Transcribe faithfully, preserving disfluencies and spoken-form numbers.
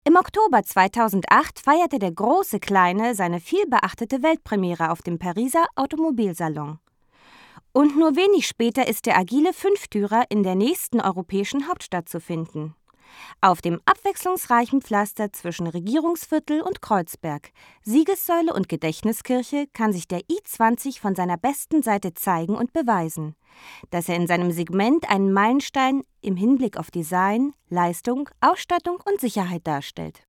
Im Oktober zweitausendacht feierte der große Kleine seine vielbeachtete Weltpremiere auf dem Pariser Automobilsalon. Und nur wenig später ist der agile Fünftürer in der nächsten europäischen Hauptstadt zu finden. Auf dem abwechslungsreichen Pflaster zwischen Regierungsviertel und Kreuzberg, Siegessäule und Gedächtniskirche kann sich der i zwanzig von seiner besten Seite zeigen und beweisen, dass er in seinem Segment einen Meilenstein im Hinblick auf Design, Leistung, Ausstattung und Sicherheit darstellt.